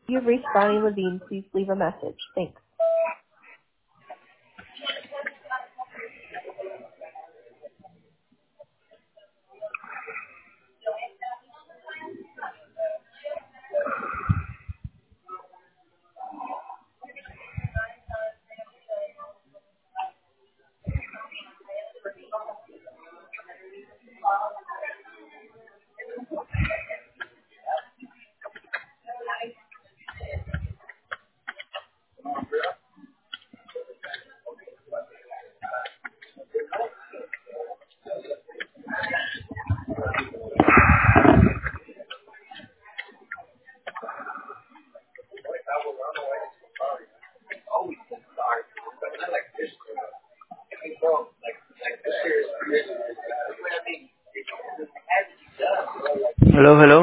You've reached Bonnie Levine. Please leave a message. Thanks. Hello, hello.